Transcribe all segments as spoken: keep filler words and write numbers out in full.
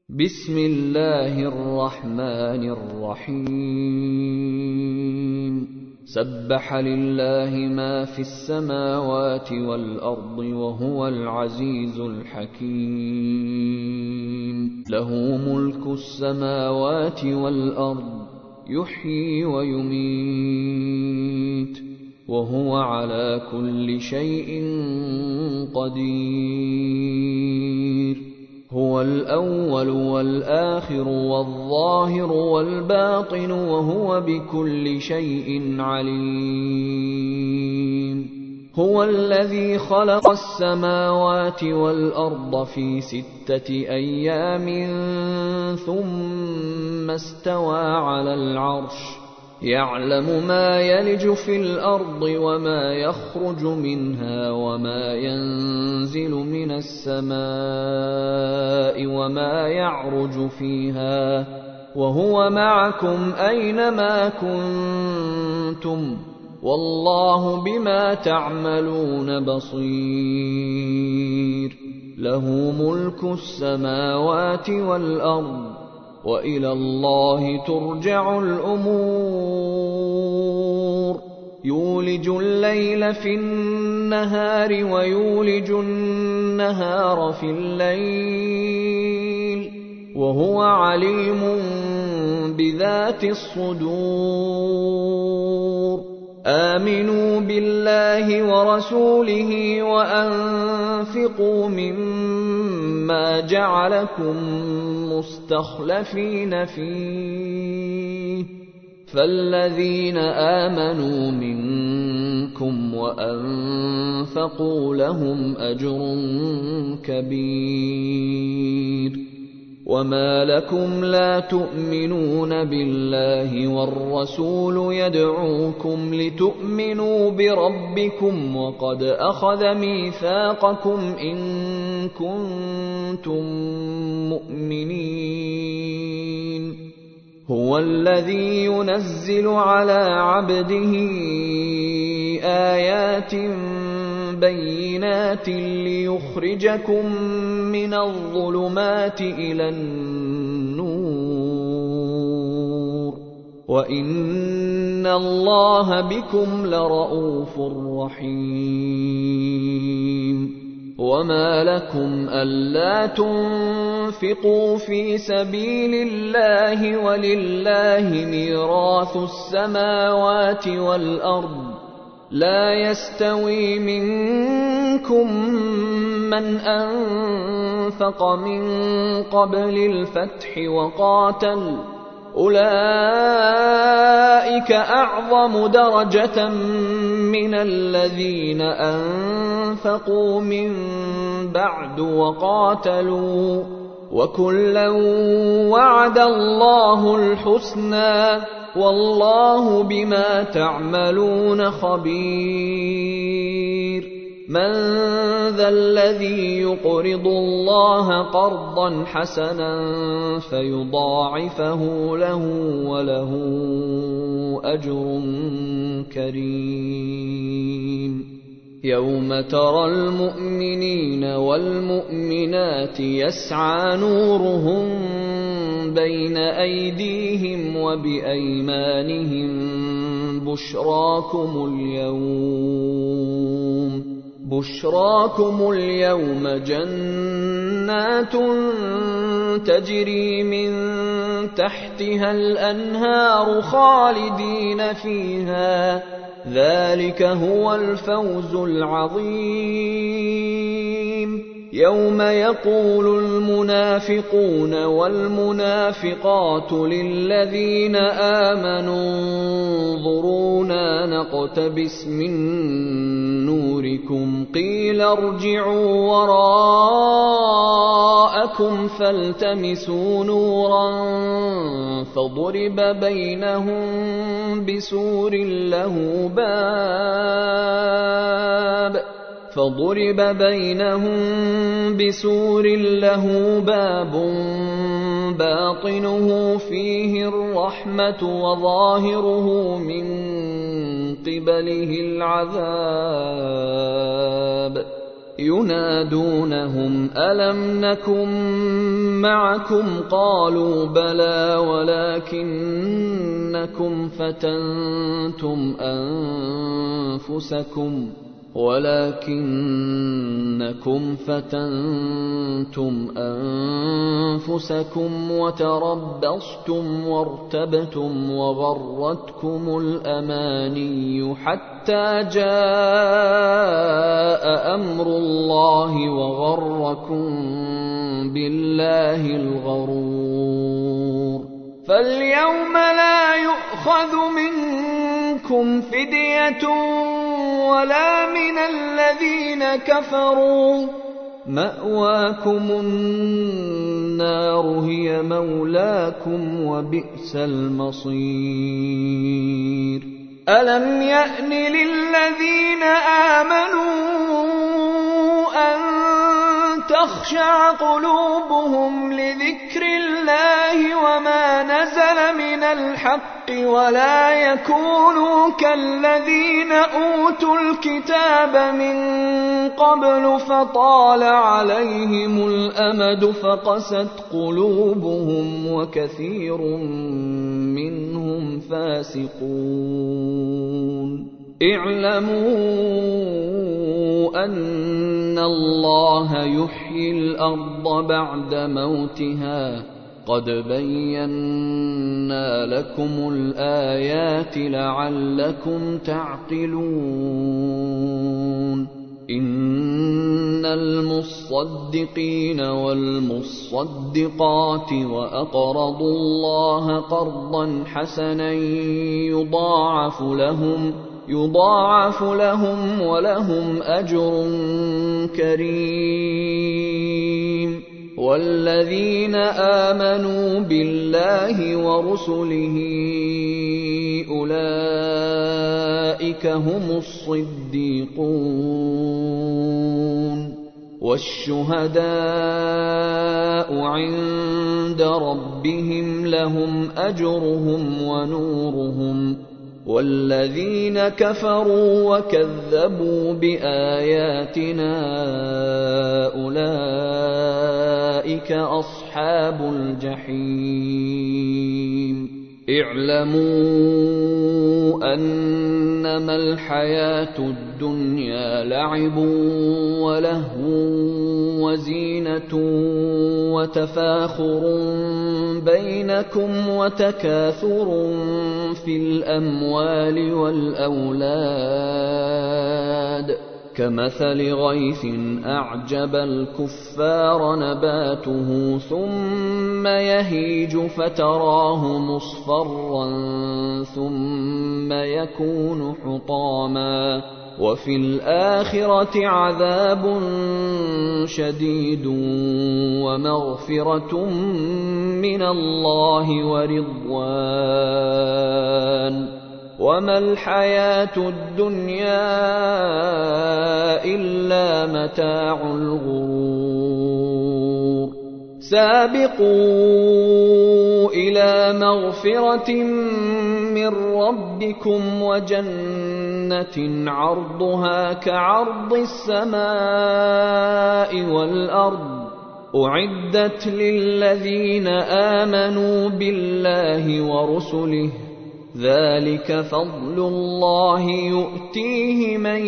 بسم الله الرحمن الرحيم سبح لله ما في السماوات والأرض وهو العزيز الحكيم له ملك السماوات والأرض يحيي ويميت وهو على كل شيء قدير هو الأول والآخر والظاهر والباطن وهو بكل شيء عليم هو الذي خلق السماوات والأرض في ستة أيام ثم استوى على العرش يعلم ما يلج في الأرض وما يخرج منها وما ينزل من السماء وما يعرج فيها وهو معكم أينما كنتم والله بما تعملون بصير له ملك السماوات والأرض وإلى الله ترجع الأمور يولج الليل في النهار ويولج النهار في الليل وهو عليم بذات الصدور آمنوا بالله ورسوله وأنفقوا مما جعلكم مستخلفين فيه فالذين آمنوا منكم وأنفقوا لهم أجر كبير وما لكم لا تؤمنون بالله والرسول يدعوكم لتؤمنوا بربكم وقد أخذ ميثاقكم إن كنتم مؤمنين هو الذي ينزل على عبده آيات بينات ليخرجكم من الظلمات إلى النور وإن الله بكم لرءوف رحيم وما لكم ألا تنفقوا في سبيل الله ولله ميراث السماوات والأرض لا يستوي منكم من أنفق من قبل الفتح وقاتل أولئك أعظم درجة من الذين أنفقوا من بعد وقاتلوا وكلا وعد الله الحسنى والله بما تعملون خبير من ذا الذي يقرض الله قرضا حسنا فيضاعفه له وله أجر كريم يوم ترى المؤمنين والمؤمنات يسعى نورهم بين أيديهم وبأيمانهم بشراكم اليوم بشراكم اليوم جنات تجري من تحتها الأنهار خالدين فيها ذلك هو الفوز العظيم يوم يقول المنافقون والمنافقات للذين آمنوا انظرونا نقتبس من نوركم قيل ارجعوا وراءكم فالتمسوا نورا فضرب بينهم بسور له باب فضرب بينهم بسور له باب باطنه فيه الرحمة وظاهره من قبله العذاب ينادونهم ألم نكن معكم قالوا بلى ولكنكم فتنتم أنفسكم ولكنكم فتنتم أنفسكم وتربصتم وارتبتم وغرتكم الأماني حتى جاء أمر الله وغركم بالله الغرور فاليوم لا يؤخذ منكم فدية ولا من الذين كفروا مأواكم النار هي مولاكم وبئس المصير ألم يأن للذين آمنوا أن تخشع قلوبهم لذكر الله وما نزل من الحق ولا يكونوا كالذين أوتوا الكتاب من قبل فطال عليهم الأمد فقست قلوبهم وكثير منهم فاسقون اعلموا أن الله يحيي الأرض بعد موتها قد بينا لكم الآيات لعلكم تعقلون إن المصدقين والمصدقات وأقرضوا الله قرضا حسنا يضاعف لهم يضاعف لهم ولهم أجر كريم والذين آمنوا بالله ورسله أولئك هم الصديقون والشهداء عند ربهم لهم أجرهم ونورهم والذين كفروا وكذبوا بآياتنا أولئك أصحاب الجحيم اعلموا أنما الحياة الدنيا لعب ولهو وزينة وتفاخر بينكم وتكاثر في الأموال والأولاد كمثل غيث أعجب الكفار نباته ثم يهيج فتراه مصفرا ثم يكون حطاما وفي الآخرة عذاب شديد ومغفرة من الله ورضوان وما الحياة الدنيا إلا متاع الغرور سابقوا إلى مغفرة من ربكم وجنة عرضها كعرض السماء والأرض أعدت للذين آمنوا بالله ورسله ذلك فضل الله يؤتيه من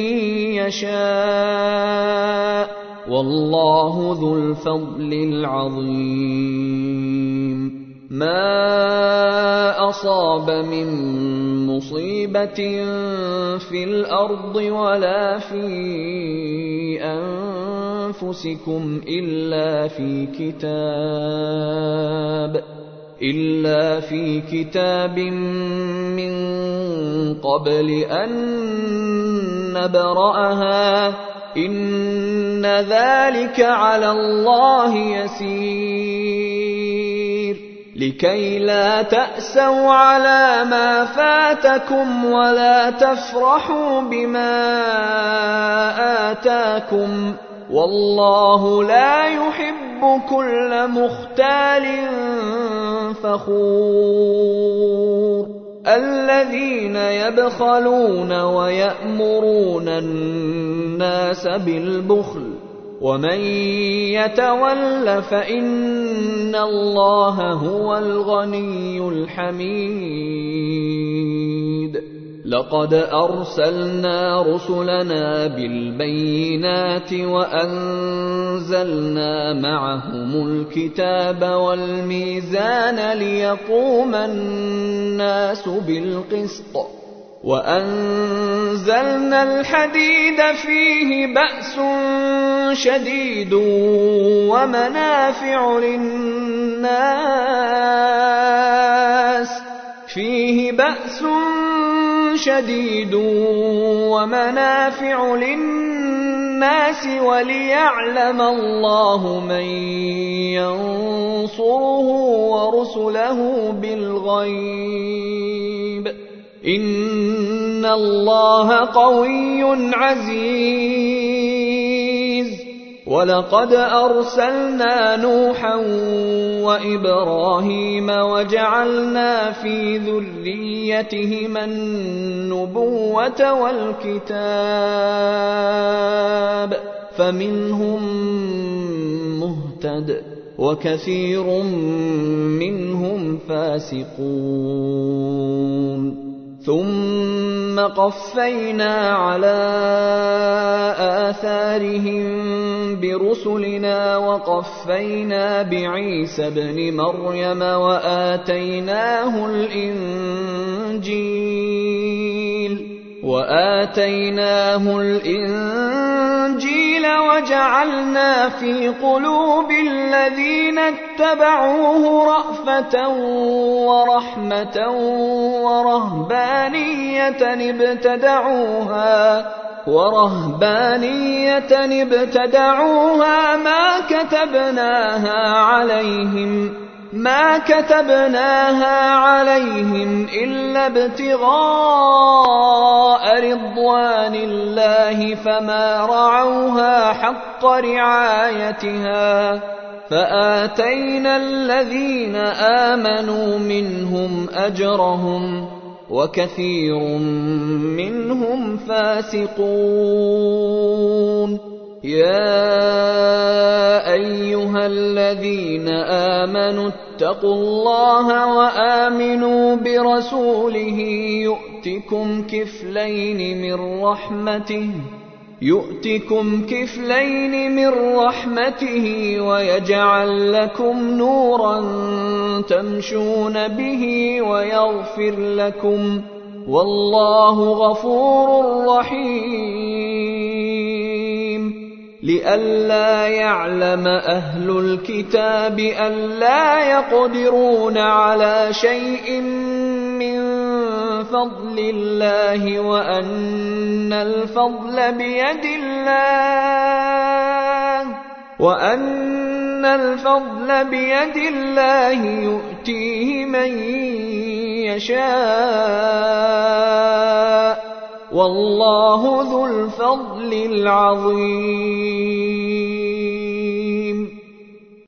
يشاء والله ذو الفضل العظيم ما أصاب من مصيبة في الأرض ولا في أنفسكم إلا في كتاب إلا في كتاب من قبل أن نبرأها إن ذلك على الله يسير لكي لا تأسوا على ما فاتكم ولا تفرحوا بما آتاكم والله لا يحب كل مختال فخور الذين يبخلون ويأمرون الناس الناس بالبخل ومن يتول فإن الله هو الغني الحميد لقد أرسلنا رسلنا بالبينات وأنزلنا معهم الكتاب والميزان ليقوم الناس بالقسط وأنزلنا الحديد فيه بأس شديد ومنافع للناس فيه بأس شديد ومنافع للناس وليعلم الله من ينصره ورسله بالغيب إن الله قوي عزيز ولقد أرسلنا نوحا وإبراهيم وجعلنا في ذريتهما النبوة والكتاب فمنهم مهتد وكثير منهم فاسقون ثم قفينا على آثارهم برسلنا وقفينا بعيسى ابن مريم وآتيناه الإنجيل وآتيناه الإنجيل وجعلنا في قلوب الذين اتبعوه رأفة ورحمة ورهبانية ابتدعوها ورهبانية ابتدعوها ما كتبناها عليهم ما كتبناها عليهم إلا ابتغاء رضوان الله فما رعوها حق رعايتها فآتينا الذين آمنوا منهم أجرهم وكثير منهم فاسقون يا أيها الذين آمنوا اتقوا الله وآمنوا برسوله يؤتكم كفلين من رحمته يؤتكم كفلين من رحمته ويجعل لكم نورا تمشون به ويغفر لكم والله غفور رحيم لئلا يعلم أهل الكتاب ألا يقدرون على شيء من فضل الله وأن الفضل بيد الله وأن الفضل بيد الله يؤتيه من يشاء والله ذو الفضل العظيم